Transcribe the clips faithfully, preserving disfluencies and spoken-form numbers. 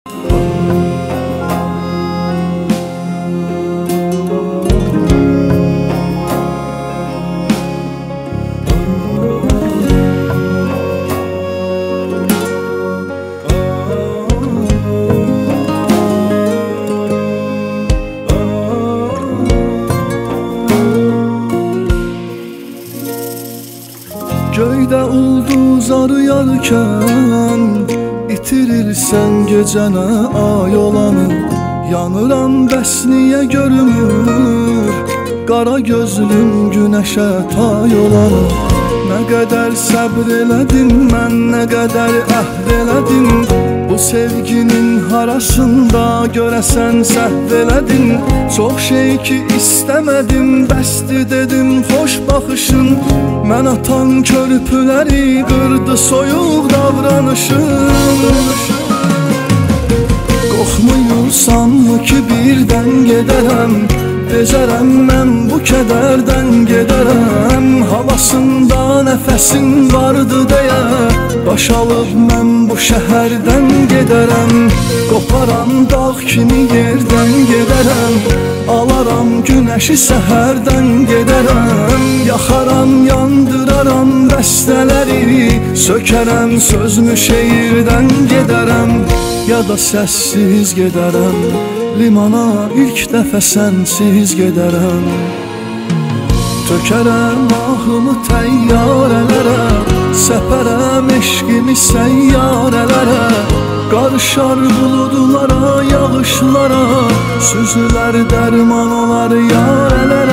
Göydə ulduz arıyarkən itirirsən gecənə ay olanı. Yanıram bəs niyə görünür qara gözlüm günəşə tay olanı. Nə qədər səbr elədim mən, nə qədər əhd elədim, bu sevginin harasında görəsən səhv elədim. Çox şey ki istəmədim, bəsdir dedim xoş baxışın. Mən atan körpüləri qırdı soyuq davranışın. Qorxmuyursanmı ki birdən gedərəm, becərəm mən bu kədərdən gedərəm. Havasında nəfəsin vardı deyə baş alıb mən bu şəhərdən gedərəm. Qoparam dağ kimi yerdən gedərəm, alaram günəşi səhərdən gedərəm. Yaxaram, yandıraram bəstələri, sökərəm sözmü şeirdən gedərəm. Ya da səssiz gedərəm, limana ilk dəfə sənsiz gedərəm. Tökərəm ahımı təyyarələrə, səpərəm eşqimi səyyarələrə. Qarışar buludlara, yağışlara, süzülər dərman olar yarələrə.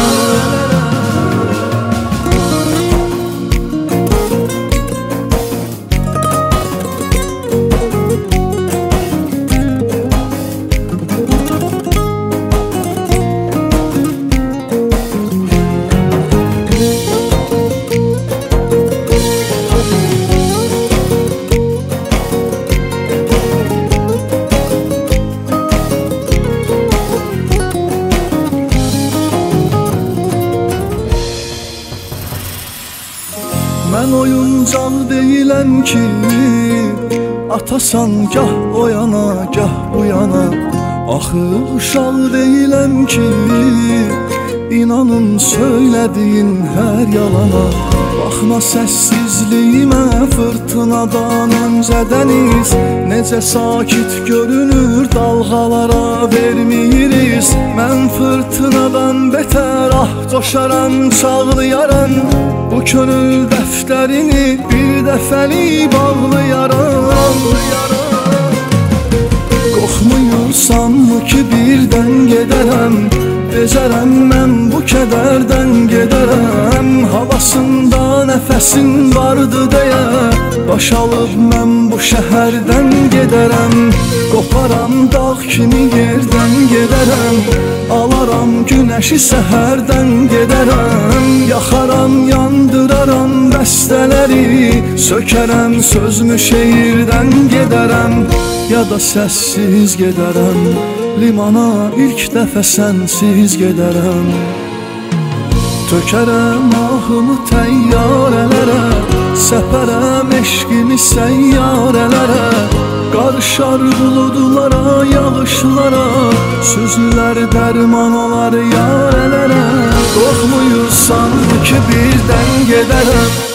Mən oyuncaq deyiləm ki, atasan gah o yana, gah bu yana. Axı uşaq deyiləm ki, inanın söylədiyin hər yalana. Baxma səssizliyimə fırtınadan öncədəniz, necə sakit görünür dalğalara verməyirik. Mən fırtınadan betər ah coşaram, çağlayaram, bu könül dəftərini bir dəfəli bağlayaram. Qorxmuyursanmı ki birdən gedərəm, becərəm mən bu kədərdən gedərəm. Havasında nəfəsin vardı deyə baş alıb mən bu şəhərdən gedərəm. Qoparam dağ kimi yerdən gedərəm, alaram günəşi səhərdən gedərəm. Yaxaram, yandıraram bəstələri, sökərəm sözmü şeirdən gedərəm. Ya da səssiz gedərəm, limana ilk dəfə sənsiz gedərəm. Tökərəm ahımı təyyarələrə, səpərəm eşqimi səyyarələrə. Qarışar buludlara, yağışlara, süzülər dərman olar yarələrə. Qorxmuyursan ki birdən gedərəm,